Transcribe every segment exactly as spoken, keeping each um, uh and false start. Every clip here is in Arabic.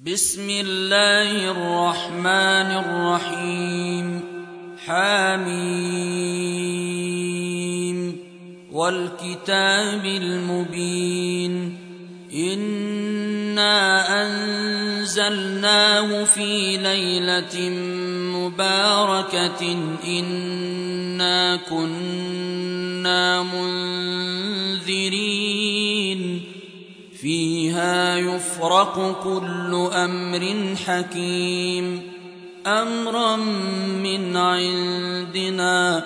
بسم الله الرحمن الرحيم. حميم والكتاب المبين. إنا أنزلناه في ليلة مباركة إنا كنا منذرين فيها يفرق كل أمر حكيم أمرا من عندنا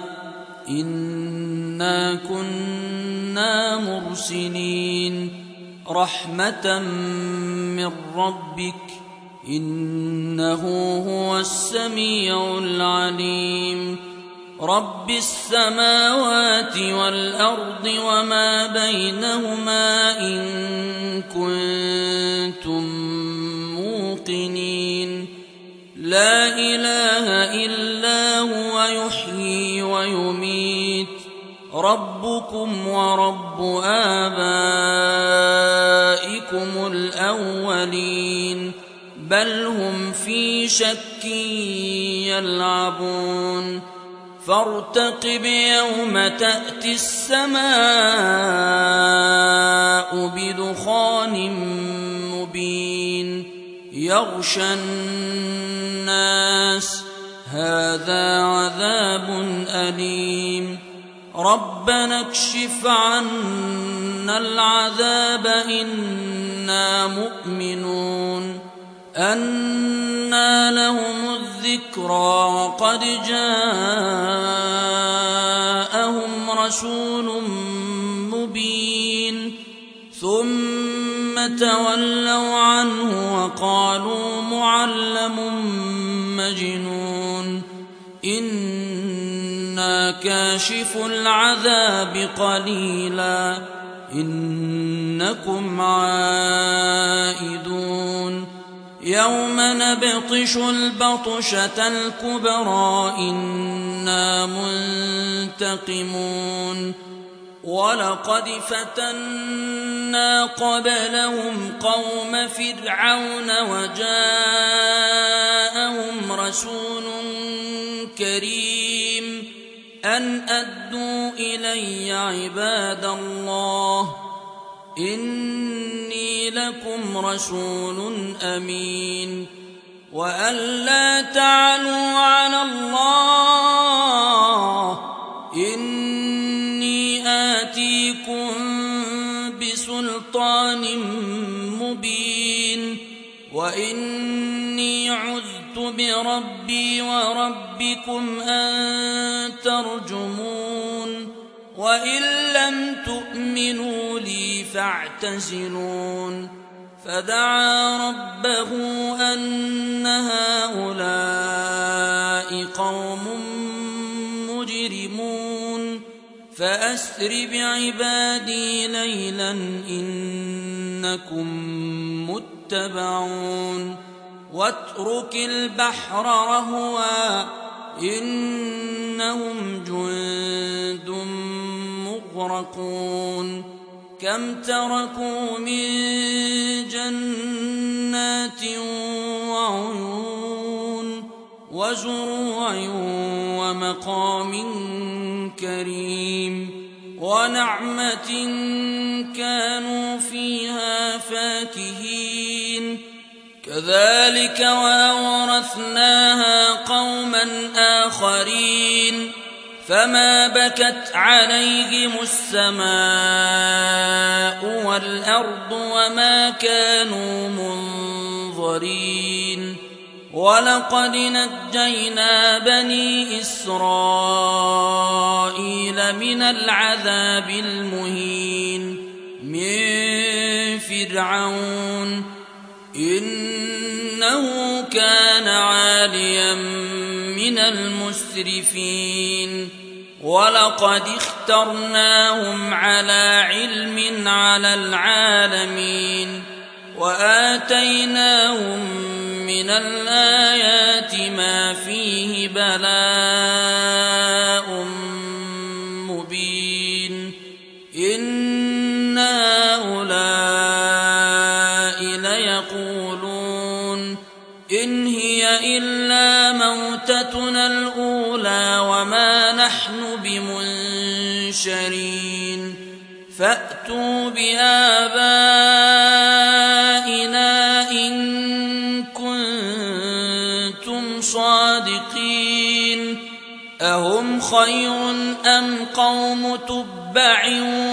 إنا كنا مرسلين رحمة من ربك إنه هو السميع العليم. رب السماوات والأرض وما بينهما إن كنتم موقنين. لا إله إلا هو يحيي ويميت ربكم ورب آبائكم الأولين بل هم في شك يلعبون. فارتقب يوم تأتي السماء بدخان مبين يغشى الناس هذا عذاب أليم. ربنا اكشف عنا العذاب إنا مؤمنون. أنى لهم الذكرى وقد جاءهم رسول مبين ثم تولوا عنه وقالوا معلم مجنون. إنا كاشف العذاب قليلا إنكم عائدون. يوم نبطش البطشة الكبرى إنا منتقمون. ولقد فتنا قبلهم قوم فرعون وجاءهم رسول كريم أن أدوا إلي عباد الله إني لكم رسول أمين. وأن لا تعلوا على الله إني آتيكم بسلطان مبين. وإني عذت بربي وربكم أن ترجمون. وإن لم تؤمنوا لي فاعتزلون. فدعا ربه أن هؤلاء قوم مجرمون فأسر بعبادي ليلا إنكم متبعون. واترك البحر رهوا إنهم جند مغرقون. كم تركوا من جنات وعيون وزروع ومقام كريم ونعمة كانوا فيها فاكهين. كذلك وأورثناها قوما آخرين فما بكت عليهم السماء والأرض وما كانوا منظرين. ولقد نجينا بني إسرائيل من العذاب المهين من فرعون إنه كان عاليا من المسرفين. ولقد اخترناهم على علم على العالمين وآتيناهم من الآيات ما فيه بلاء مبين. إن هؤلاء ليقولون يقولون إن هي إلا موتتنا الأولى وما نحن بمنشرين فأتوا بآبائنا إن كنتم صادقين أهم خير أم قوم تبع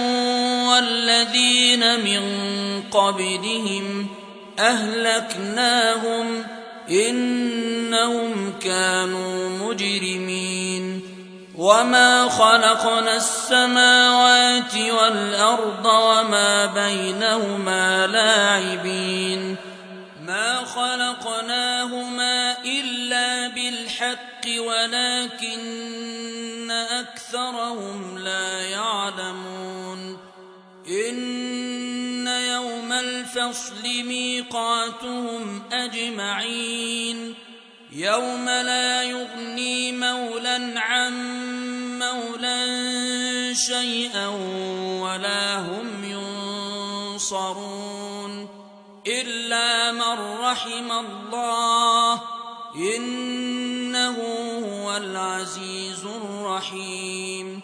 والذين من قبلهم أهلكناهم إنهم كانوا مجرمين وما خلقنا السماوات والأرض وما بينهما لاعبين ما خلقناهما إلا بالحق ولكن أكثرهم لا يعلمون إن يوم الفصل ميقاتهم أجمعين يوم لا يغني مولى عن مولى شيئا ولا هم ينصرون إلا من رحم الله إنه هو العزيز الرحيم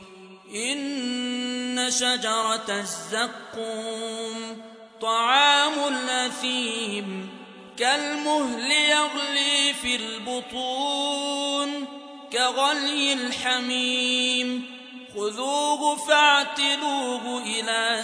إن شجرة الزقوم طعام الأثيم كالمهل يغلي في البطون كغلي الحميم خذوه فاعتلوه إلى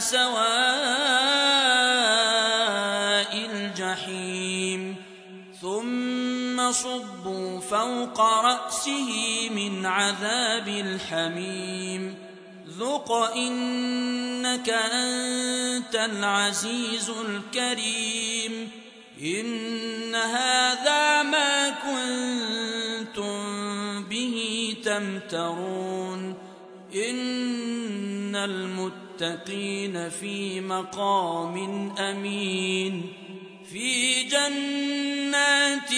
سواء الجحيم ثم صبوا فوق رأسه من عذاب الحميم ذق إنك أنت العزيز الكريم إن هذا ما كنتم به تمترون إن المتقين في مقام أمين في جنات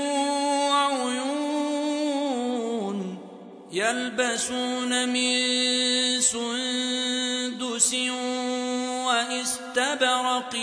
وعيون يلبسون من سندس واستبرق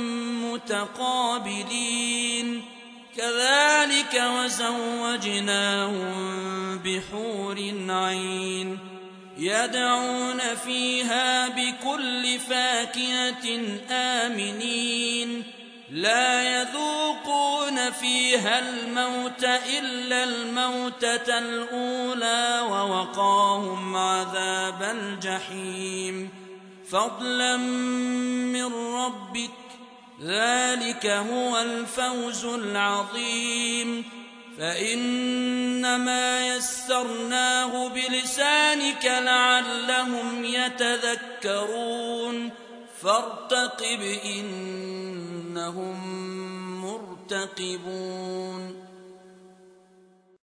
متقابلين كذلك وزوجناهم بحور عين يدعون فيها بكل فاكهة آمنين لا يذوقون فيها الموت إلا الموتة الأولى ووقاهم عذاب الجحيم فضلا من ربك ذلك هو الفوز العظيم فإنما يسرناه بلسانك لعلهم يتذكرون فارتقب إنهم مرتقبون